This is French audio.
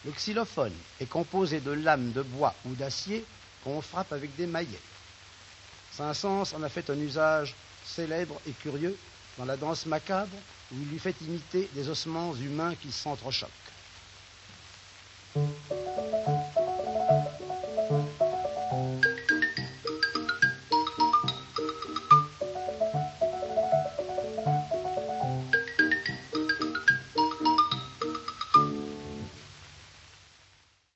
Le xylophone est composé de lames de bois ou d'acier qu'on frappe avec des maillets. Saint-Saëns en a fait un usage célèbre et curieux dans la danse macabre où il lui fait imiter des ossements humains qui s'entrechoquent.